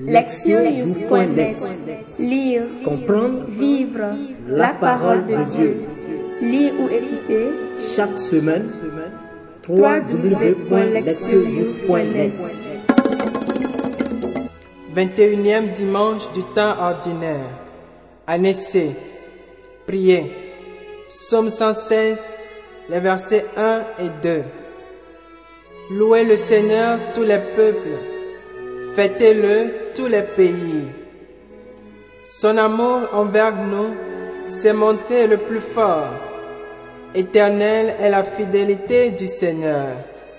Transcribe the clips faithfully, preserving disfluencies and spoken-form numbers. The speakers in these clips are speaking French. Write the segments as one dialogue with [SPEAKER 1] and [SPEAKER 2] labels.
[SPEAKER 1] lecture you point net. Lire,
[SPEAKER 2] comprendre,
[SPEAKER 1] vivre la parole de Dieu. Lire ou écouter
[SPEAKER 2] chaque semaine
[SPEAKER 1] w w w point lecture you point net.
[SPEAKER 3] vingt et unième dimanche du temps ordinaire. Année C. Priez. Psaume cent seize, les versets un et deux. Louez le Seigneur tous les peuples, fêtez-le tous les pays. Son amour envers nous s'est montré le plus fort. Éternelle est la fidélité du Seigneur.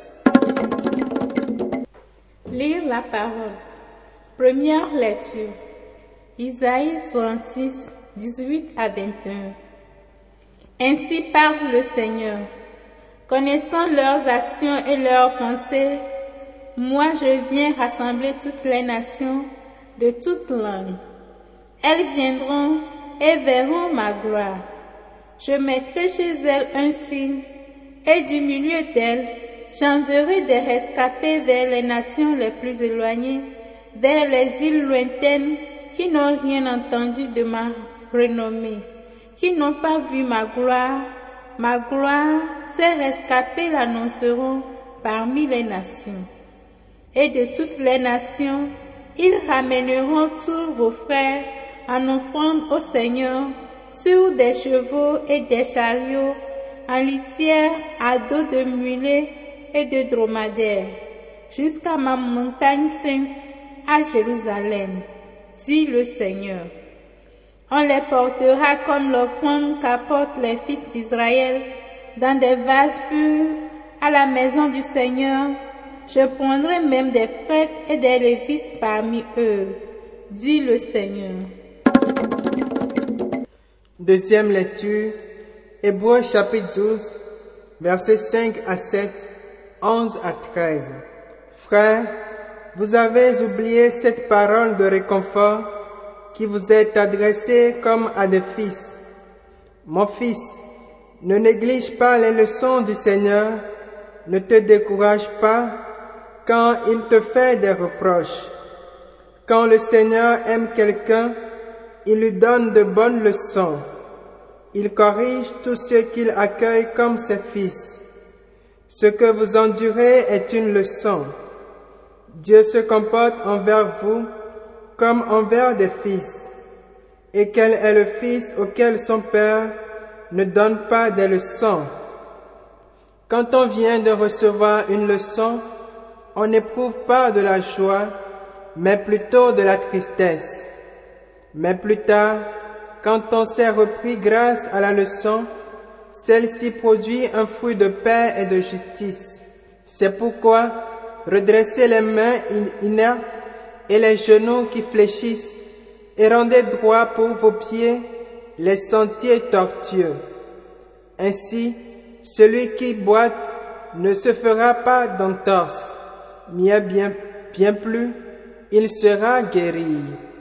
[SPEAKER 4] Lire la parole. Première lecture. Isaïe soixante-six, dix-huit à vingt et un. Ainsi parle le Seigneur. Connaissant leurs actions et leurs pensées, moi je viens rassembler toutes les nations de toutes langues. Elles viendront et verront ma gloire. Je mettrai chez elles un signe, et du milieu d'elles, j'enverrai des rescapés vers les nations les plus éloignées, vers les îles lointaines qui n'ont rien entendu de ma renommée, qui n'ont pas vu ma gloire. Ma gloire, ces rescapés l'annonceront parmi les nations. Et de toutes les nations, ils ramèneront tous vos frères en offrande au Seigneur sur des chevaux et des chariots, en litière à dos de mulets et de dromadaires, jusqu'à ma montagne sainte à Jérusalem, dit le Seigneur. On les portera comme l'offrande qu'apportent les fils d'Israël dans des vases purs à la maison du Seigneur. Je prendrai même des prêtres et des lévites parmi eux, dit le Seigneur.
[SPEAKER 3] Deuxième lecture, Hébreux chapitre douze, versets cinq à sept, onze à treize. Frères, vous avez oublié cette parole de réconfort qui vous est adressée comme à des fils. Mon fils, ne néglige pas les leçons du Seigneur, ne te décourage pas quand il te fait des reproches. Quand le Seigneur aime quelqu'un, il lui donne de bonnes leçons. Il corrige tous ceux qu'il accueille comme ses fils. Ce que vous endurez est une leçon. Dieu se comporte envers vous comme envers des fils. Et quel est le fils auquel son père ne donne pas des leçons? Quand on vient de recevoir une leçon, on n'éprouve pas de la joie, mais plutôt de la tristesse. Mais plus tard, quand on s'est repris grâce à la leçon, celle-ci produit un fruit de paix et de justice. C'est pourquoi, redressez les mains inertes et les genoux qui fléchissent, et rendez droit pour vos pieds les sentiers tortueux. Ainsi, celui qui boite ne se fera pas d'entorse, mais bien, bien plus, il sera guéri.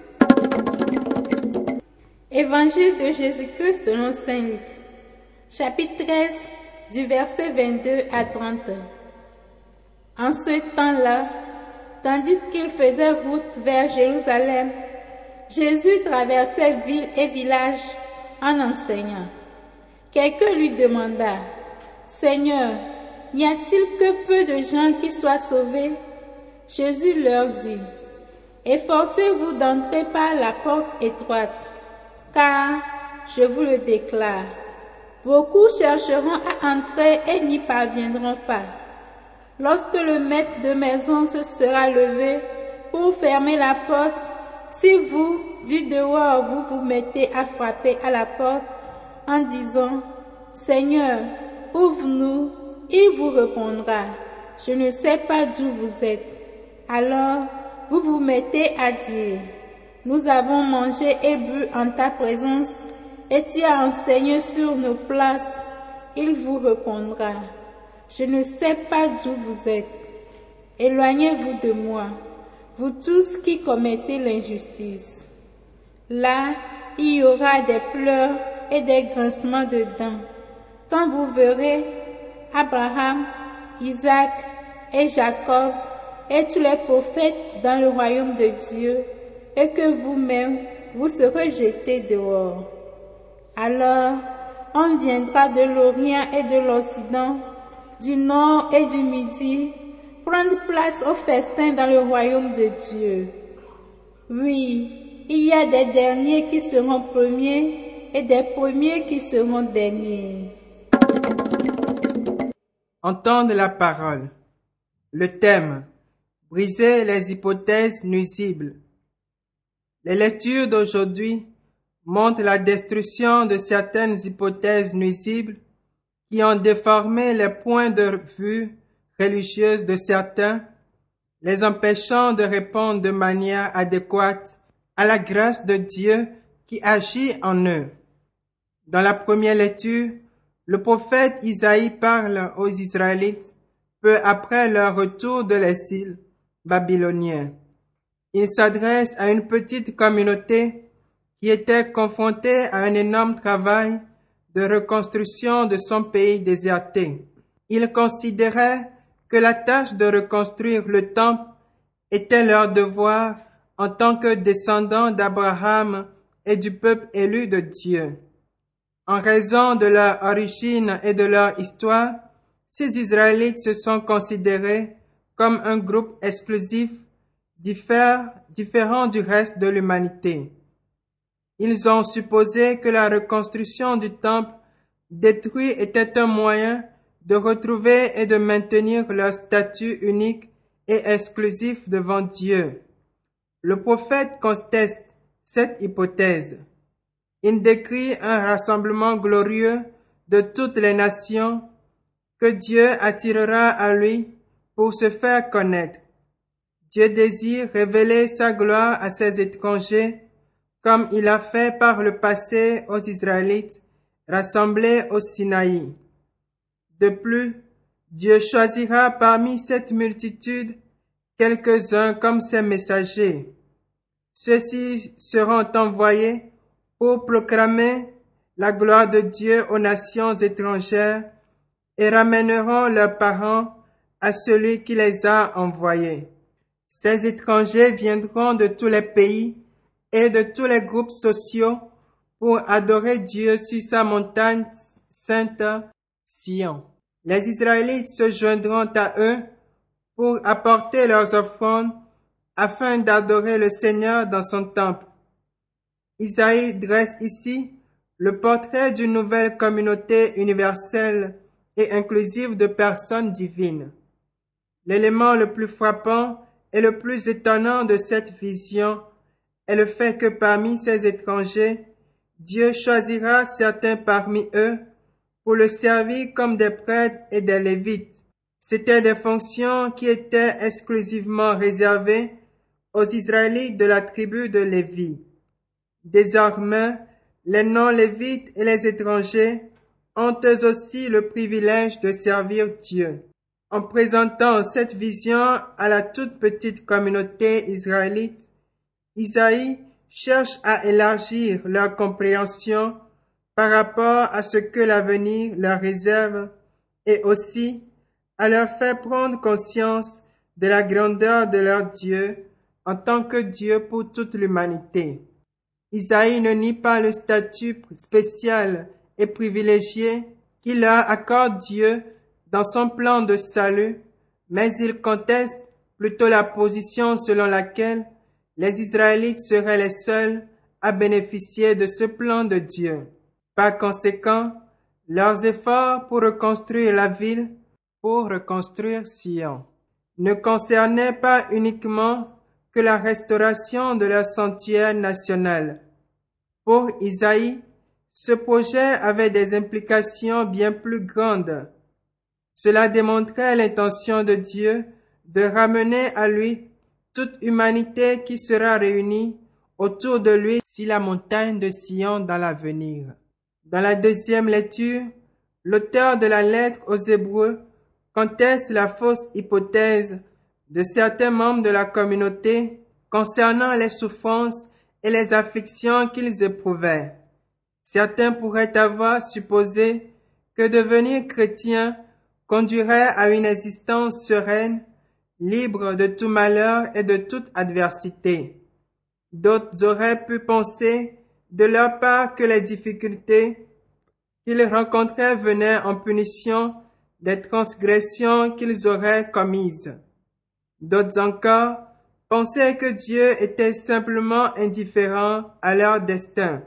[SPEAKER 4] Évangile de Jésus-Christ selon saint Luc, chapitre treize, du verset vingt-deux à trente. En ce temps-là, tandis qu'il faisait route vers Jérusalem, Jésus traversait villes et villages en enseignant. Quelqu'un lui demanda, « Seigneur, n'y a-t-il que peu de gens qui soient sauvés ?» Jésus leur dit, « Efforcez-vous d'entrer par la porte étroite, car, je vous le déclare, beaucoup chercheront à entrer et n'y parviendront pas. Lorsque le maître de maison se sera levé pour fermer la porte, si vous, du dehors, vous vous mettez à frapper à la porte en disant, « Seigneur, ouvre-nous », il vous répondra, « Je ne sais pas d'où vous êtes. » Alors, vous vous mettez à dire, « Nous avons mangé et bu en ta présence, et tu as enseigné sur nos places. » Il vous répondra, « Je ne sais pas d'où vous êtes. Éloignez-vous de moi, vous tous qui commettez l'injustice. » Là, il y aura des pleurs et des grincements de dents, quand vous verrez Abraham, Isaac et Jacob et tous les prophètes dans le royaume de Dieu, et que vous-même, vous serez jetés dehors. Alors, on viendra de l'Orient et de l'Occident, du Nord et du Midi, prendre place au festin dans le royaume de Dieu. Oui, il y a des derniers qui seront premiers et des premiers qui seront derniers.
[SPEAKER 3] Entendre la parole. Le thème: briser les hypothèses nuisibles. Les lectures d'aujourd'hui montrent la destruction de certaines hypothèses nuisibles qui ont déformé les points de vue religieuses de certains, les empêchant de répondre de manière adéquate à la grâce de Dieu qui agit en eux. Dans la première lecture, le prophète Isaïe parle aux Israélites peu après leur retour de l'exil babylonien. Il s'adresse à une petite communauté qui était confrontée à un énorme travail de reconstruction de son pays déserté. Il considérait que la tâche de reconstruire le temple était leur devoir en tant que descendants d'Abraham et du peuple élu de Dieu. En raison de leur origine et de leur histoire, ces Israélites se sont considérés comme un groupe exclusif, différent du reste de l'humanité. Ils ont supposé que la reconstruction du temple détruit était un moyen de retrouver et de maintenir leur statut unique et exclusif devant Dieu. Le prophète conteste cette hypothèse. Il décrit un rassemblement glorieux de toutes les nations que Dieu attirera à lui pour se faire connaître. Dieu désire révéler sa gloire à ses étrangers, comme il a fait par le passé aux Israélites rassemblés au Sinaï. De plus, Dieu choisira parmi cette multitude quelques-uns comme ses messagers. Ceux-ci seront envoyés pour proclamer la gloire de Dieu aux nations étrangères et ramèneront leurs parents à celui qui les a envoyés. Ces étrangers viendront de tous les pays et de tous les groupes sociaux pour adorer Dieu sur sa montagne sainte Sion. Les Israélites se joindront à eux pour apporter leurs offrandes afin d'adorer le Seigneur dans son temple. Isaïe dresse ici le portrait d'une nouvelle communauté universelle et inclusive de personnes divines. L'élément le plus frappant et le plus étonnant de cette vision est le fait que parmi ces étrangers, Dieu choisira certains parmi eux pour le servir comme des prêtres et des lévites. C'étaient des fonctions qui étaient exclusivement réservées aux Israélites de la tribu de Lévi. Désormais, les non-lévites et les étrangers ont eux aussi le privilège de servir Dieu. En présentant cette vision à la toute petite communauté israélite, Isaïe cherche à élargir leur compréhension par rapport à ce que l'avenir leur réserve et aussi à leur faire prendre conscience de la grandeur de leur Dieu en tant que Dieu pour toute l'humanité. Isaïe ne nie pas le statut spécial et privilégié qu'il leur accorde Dieu dans son plan de salut, mais il conteste plutôt la position selon laquelle les Israélites seraient les seuls à bénéficier de ce plan de Dieu. Par conséquent, leurs efforts pour reconstruire la ville, pour reconstruire Sion, ne concernaient pas uniquement que la restauration de leur sanctuaire national. Pour Isaïe, ce projet avait des implications bien plus grandes. Cela démontrait l'intention de Dieu de ramener à lui toute humanité qui sera réunie autour de lui sur la montagne de Sion dans l'avenir. Dans la deuxième lecture, l'auteur de la lettre aux Hébreux conteste la fausse hypothèse de certains membres de la communauté concernant les souffrances et les afflictions qu'ils éprouvaient. Certains pourraient avoir supposé que devenir chrétien conduirait à une existence sereine, libres de tout malheur et de toute adversité. D'autres auraient pu penser de leur part que les difficultés qu'ils rencontraient venaient en punition des transgressions qu'ils auraient commises. D'autres encore pensaient que Dieu était simplement indifférent à leur destin.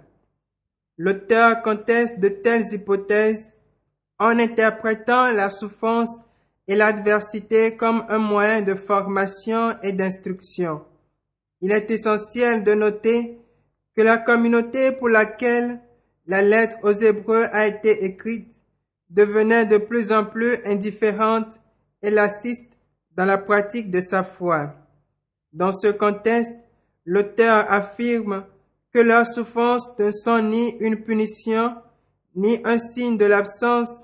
[SPEAKER 3] L'auteur conteste de telles hypothèses en interprétant la souffrance et l'adversité comme un moyen de formation et d'instruction. Il est essentiel de noter que la communauté pour laquelle la lettre aux Hébreux a été écrite devenait de plus en plus indifférente et laxiste dans la pratique de sa foi. Dans ce contexte, l'auteur affirme que leurs souffrances ne sont ni une punition, ni un signe de l'absence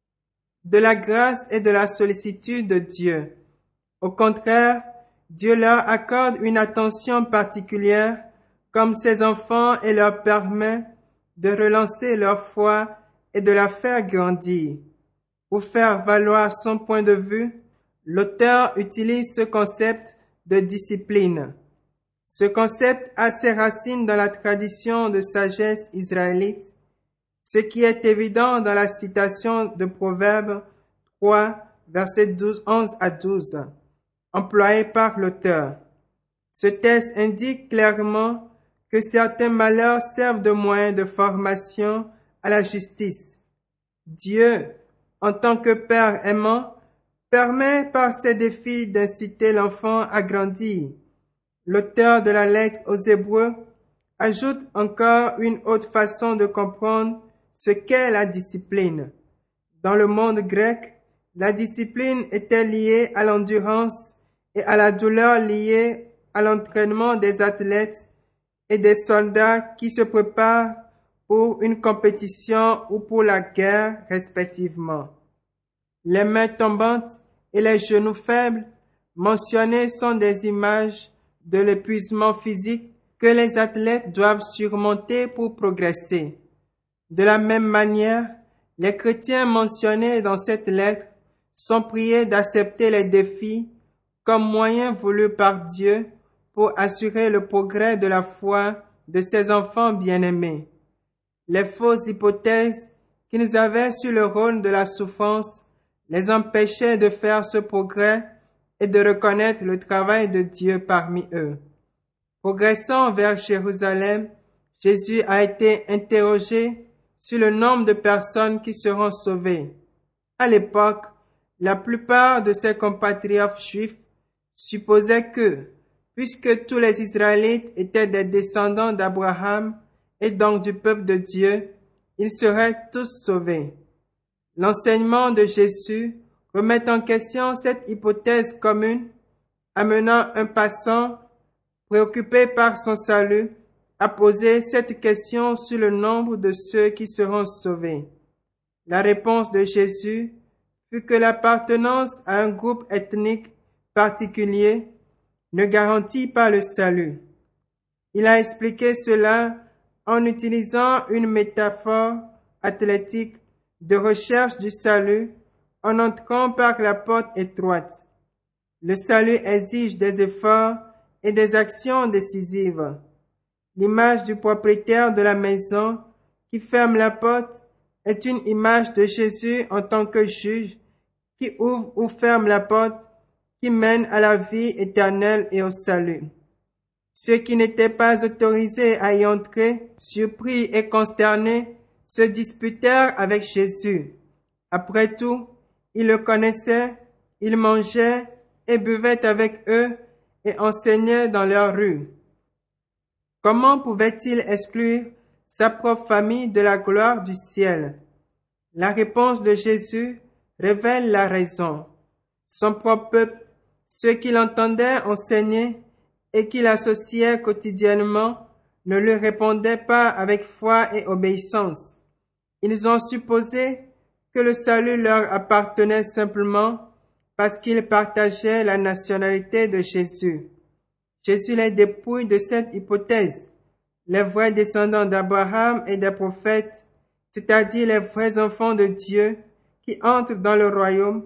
[SPEAKER 3] de la grâce et de la sollicitude de Dieu. Au contraire, Dieu leur accorde une attention particulière comme ses enfants et leur permet de relancer leur foi et de la faire grandir. Pour faire valoir son point de vue, l'auteur utilise ce concept de discipline. Ce concept a ses racines dans la tradition de sagesse israélite, ce qui est évident dans la citation de Proverbes trois, versets douze, onze à douze, employée par l'auteur. Ce texte indique clairement que certains malheurs servent de moyen de formation à la justice. Dieu, en tant que Père aimant, permet par ses défis d'inciter l'enfant à grandir. L'auteur de la lettre aux Hébreux ajoute encore une autre façon de comprendre ce qu'est la discipline. Dans le monde grec, la discipline était liée à l'endurance et à la douleur liée à l'entraînement des athlètes et des soldats qui se préparent pour une compétition ou pour la guerre respectivement. Les mains tombantes et les genoux faibles mentionnés sont des images de l'épuisement physique que les athlètes doivent surmonter pour progresser. De la même manière, les chrétiens mentionnés dans cette lettre sont priés d'accepter les défis comme moyen voulu par Dieu pour assurer le progrès de la foi de ses enfants bien-aimés. Les fausses hypothèses qu'ils avaient sur le rôle de la souffrance les empêchaient de faire ce progrès et de reconnaître le travail de Dieu parmi eux. Progressant vers Jérusalem, Jésus a été interrogé sur le nombre de personnes qui seront sauvées. À l'époque, la plupart de ses compatriotes juifs supposaient que, puisque tous les Israélites étaient des descendants d'Abraham et donc du peuple de Dieu, ils seraient tous sauvés. L'enseignement de Jésus remet en question cette hypothèse commune, amenant un passant préoccupé par son salut à poser cette question sur le nombre de ceux qui seront sauvés. La réponse de Jésus fut que l'appartenance à un groupe ethnique particulier ne garantit pas le salut. Il a expliqué cela en utilisant une métaphore athlétique de recherche du salut en entrant par la porte étroite. Le salut exige des efforts et des actions décisives. L'image du propriétaire de la maison qui ferme la porte est une image de Jésus en tant que juge qui ouvre ou ferme la porte qui mène à la vie éternelle et au salut. Ceux qui n'étaient pas autorisés à y entrer, surpris et consternés, se disputèrent avec Jésus. Après tout, ils le connaissaient, ils mangeaient et buvaient avec eux et enseignaient dans leurs rues. Comment pouvait-il exclure sa propre famille de la gloire du ciel? La réponse de Jésus révèle la raison. Son propre peuple, ceux qui l'entendaient enseigner et qui l'associaient quotidiennement, ne lui répondaient pas avec foi et obéissance. Ils ont supposé que le salut leur appartenait simplement parce qu'ils partageaient la nationalité de Jésus. Jésus les dépouille de cette hypothèse. Les vrais descendants d'Abraham et des prophètes, c'est-à-dire les vrais enfants de Dieu qui entrent dans le royaume,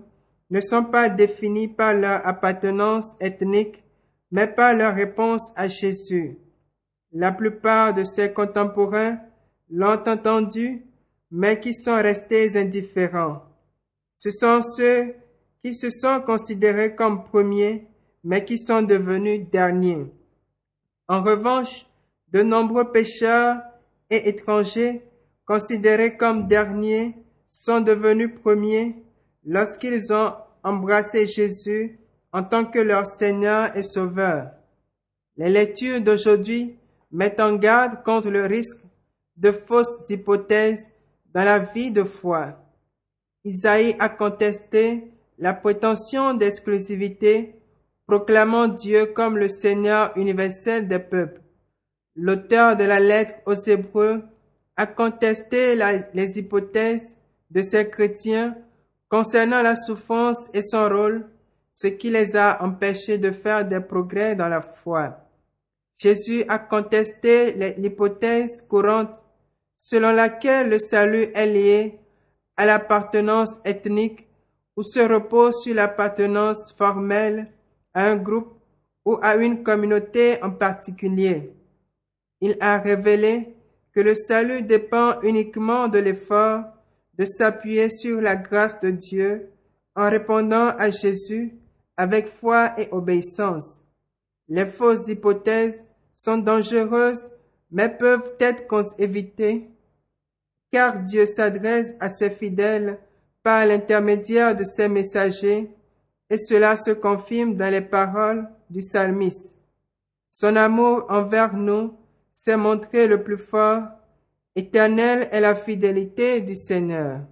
[SPEAKER 3] ne sont pas définis par leur appartenance ethnique, mais par leur réponse à Jésus. La plupart de ses contemporains l'ont entendu, mais qui sont restés indifférents. Ce sont ceux qui se sont considérés comme premiers, mais qui sont devenus derniers. En revanche, de nombreux pécheurs et étrangers, considérés comme derniers, sont devenus premiers lorsqu'ils ont embrassé Jésus en tant que leur Seigneur et Sauveur. Les lectures d'aujourd'hui mettent en garde contre le risque de fausses hypothèses dans la vie de foi. Isaïe a contesté la prétention d'exclusivité, proclamant Dieu comme le Seigneur universel des peuples. L'auteur de la lettre aux Hébreux a contesté la, les hypothèses de ces chrétiens concernant la souffrance et son rôle, ce qui les a empêchés de faire des progrès dans la foi. Jésus a contesté l'hypothèse courante selon laquelle le salut est lié à l'appartenance ethnique ou se repose sur l'appartenance formelle à un groupe ou à une communauté en particulier. Il a révélé que le salut dépend uniquement de l'effort de s'appuyer sur la grâce de Dieu en répondant à Jésus avec foi et obéissance. Les fausses hypothèses sont dangereuses, mais peuvent être évitées, car Dieu s'adresse à ses fidèles par l'intermédiaire de ses messagers, et cela se confirme dans les paroles du psalmiste. Son amour envers nous s'est montré le plus fort. Éternelle est la fidélité du Seigneur.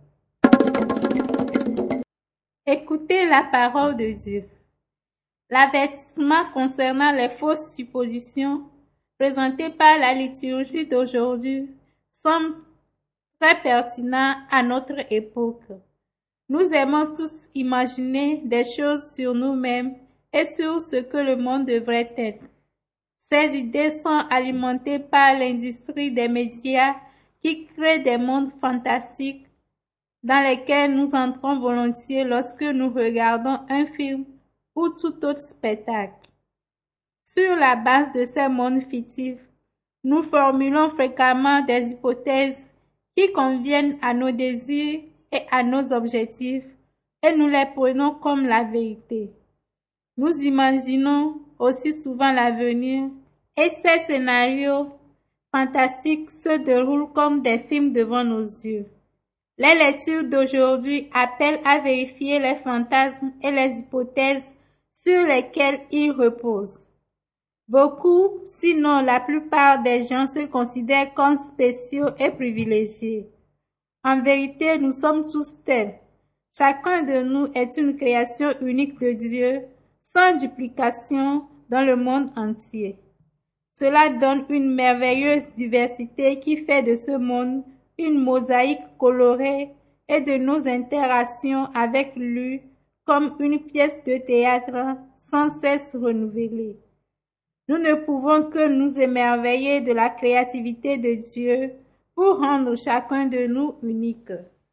[SPEAKER 4] Écoutez la parole de Dieu. L'avertissement concernant les fausses suppositions présentées par la liturgie d'aujourd'hui semble très pertinent à notre époque. Nous aimons tous imaginer des choses sur nous-mêmes et sur ce que le monde devrait être. Ces idées sont alimentées par l'industrie des médias qui crée des mondes fantastiques dans lesquels nous entrons volontiers lorsque nous regardons un film ou tout autre spectacle. Sur la base de ces mondes fictifs, nous formulons fréquemment des hypothèses qui conviennent à nos désirs et à nos objectifs, et nous les prenons comme la vérité. Nous imaginons aussi souvent l'avenir, et ces scénarios fantastiques se déroulent comme des films devant nos yeux. Les lectures d'aujourd'hui appellent à vérifier les fantasmes et les hypothèses sur lesquelles ils reposent. Beaucoup, sinon la plupart des gens se considèrent comme spéciaux et privilégiés. En vérité, nous sommes tous tels. Chacun de nous est une création unique de Dieu, sans duplication dans le monde entier. Cela donne une merveilleuse diversité qui fait de ce monde une mosaïque colorée et de nos interactions avec lui comme une pièce de théâtre sans cesse renouvelée. Nous ne pouvons que nous émerveiller de la créativité de Dieu pour rendre chacun de nous unique.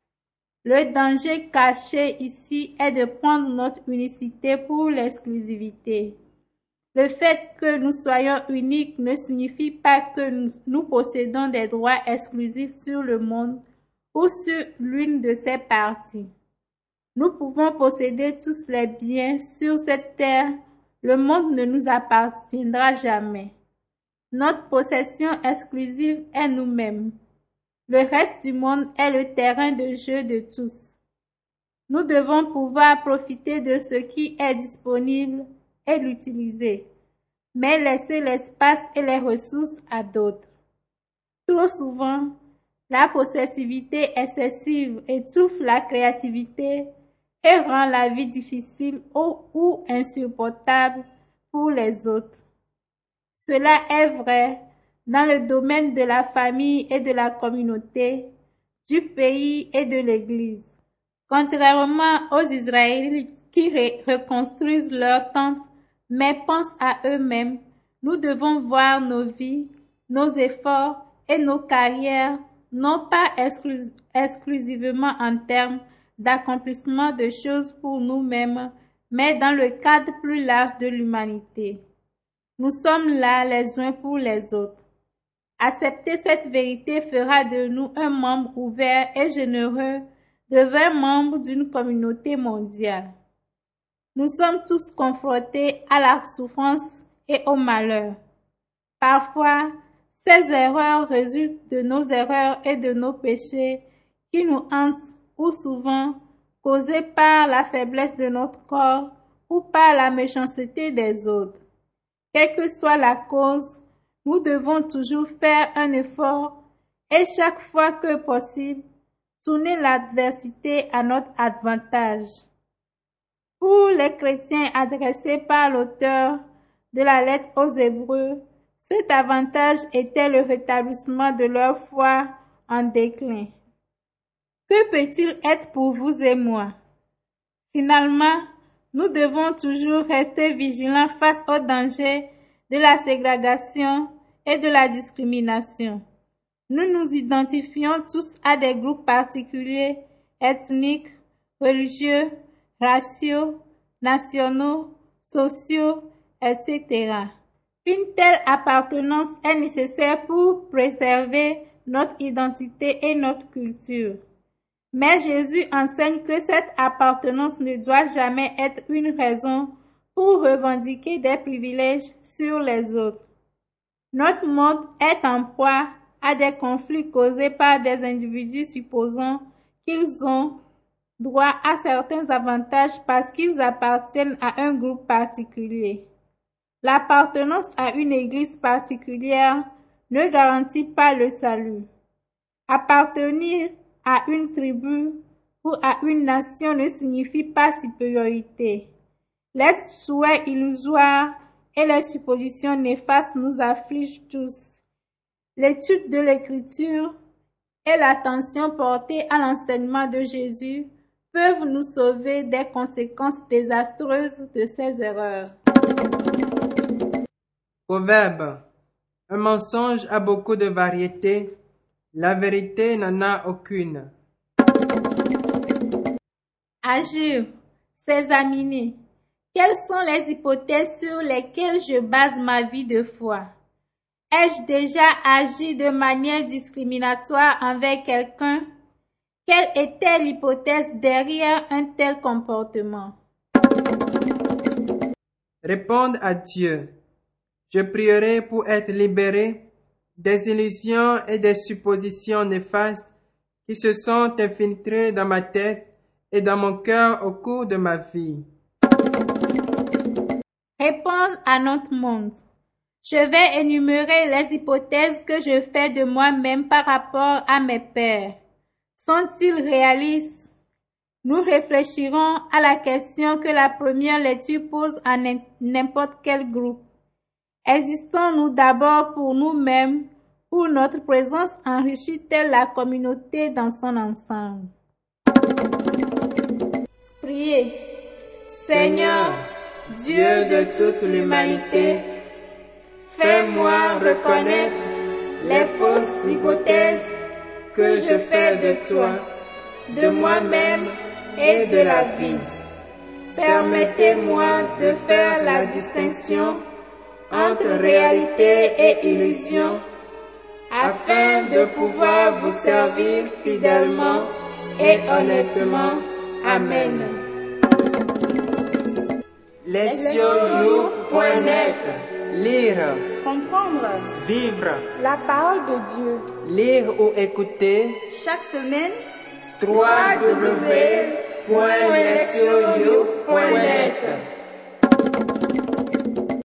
[SPEAKER 4] Le danger caché ici est de prendre notre unicité pour l'exclusivité. Le fait que nous soyons uniques ne signifie pas que nous, nous possédons des droits exclusifs sur le monde ou sur l'une de ses parties. Nous pouvons posséder tous les biens sur cette terre. Le monde ne nous appartiendra jamais. Notre possession exclusive est nous-mêmes. Le reste du monde est le terrain de jeu de tous. Nous devons pouvoir profiter de ce qui est disponible et l'utiliser, mais laisser l'espace et les ressources à d'autres. Trop souvent, la possessivité excessive étouffe la créativité et rend la vie difficile ou, ou insupportable pour les autres. Cela est vrai dans le domaine de la famille et de la communauté, du pays et de l'Église. Contrairement aux Israélites qui reconstruisent leur temple, mais pensent à eux-mêmes, nous devons voir nos vies, nos efforts et nos carrières non pas exclus- exclusivement en termes d'accomplissement de choses pour nous-mêmes, mais dans le cadre plus large de l'humanité. Nous sommes là les uns pour les autres. Accepter cette vérité fera de nous un membre ouvert et généreux, de vrais membres d'une communauté mondiale. Nous sommes tous confrontés à la souffrance et au malheur. Parfois, ces erreurs résultent de nos erreurs et de nos péchés qui nous hantent ou souvent causés par la faiblesse de notre corps ou par la méchanceté des autres. Quelle que soit la cause, nous devons toujours faire un effort et chaque fois que possible, tourner l'adversité à notre avantage. Pour les chrétiens adressés par l'auteur de la lettre aux Hébreux, cet avantage était le rétablissement de leur foi en déclin. Que peut-il être pour vous et moi? Finalement, nous devons toujours rester vigilants face aux dangers de la ségrégation et de la discrimination. Nous nous identifions tous à des groupes particuliers, ethniques, religieux, raciaux, nationaux, sociaux, et cetera. Une telle appartenance est nécessaire pour préserver notre identité et notre culture. Mais Jésus enseigne que cette appartenance ne doit jamais être une raison pour revendiquer des privilèges sur les autres. Notre monde est en proie à des conflits causés par des individus supposant qu'ils ont droit à certains avantages parce qu'ils appartiennent à un groupe particulier. L'appartenance à une église particulière ne garantit pas le salut. Appartenir à une tribu ou à une nation ne signifie pas supériorité. Les souhaits illusoires et les suppositions néfastes nous affligent tous. L'étude de l'Écriture et l'attention portée à l'enseignement de Jésus peuvent nous sauver des conséquences désastreuses de ces erreurs.
[SPEAKER 3] Proverbe. Un mensonge a beaucoup de variétés, la vérité n'en a aucune.
[SPEAKER 4] Agir, s'examiner. Quelles sont les hypothèses sur lesquelles je base ma vie de foi? Ai-je déjà agi de manière discriminatoire envers quelqu'un? Quelle était l'hypothèse derrière un tel comportement?
[SPEAKER 3] Répondre à Dieu. Je prierai pour être libéré des illusions et des suppositions néfastes qui se sont infiltrées dans ma tête et dans mon cœur au cours de ma vie.
[SPEAKER 4] Répondre à notre monde. Je vais énumérer les hypothèses que je fais de moi-même par rapport à mes pairs. Sont-ils réalistes? Nous réfléchirons à la question que la première lecture pose à n'importe quel groupe. Existons-nous d'abord pour nous-mêmes ou notre présence enrichit-elle la communauté dans son ensemble? Priez.
[SPEAKER 3] Seigneur, Dieu de toute l'humanité, fais-moi reconnaître les fausses hypothèses que je fais de toi, de moi-même et de la vie. Permettez-moi de faire la distinction entre réalité et illusion, afin de pouvoir vous servir fidèlement et honnêtement. Amen. Lesionou point net. Lire,
[SPEAKER 1] Comprendre
[SPEAKER 3] vivre,
[SPEAKER 1] la parole de Dieu.
[SPEAKER 3] lire ou écouter
[SPEAKER 1] Chaque semaine,
[SPEAKER 3] w w w point lesionou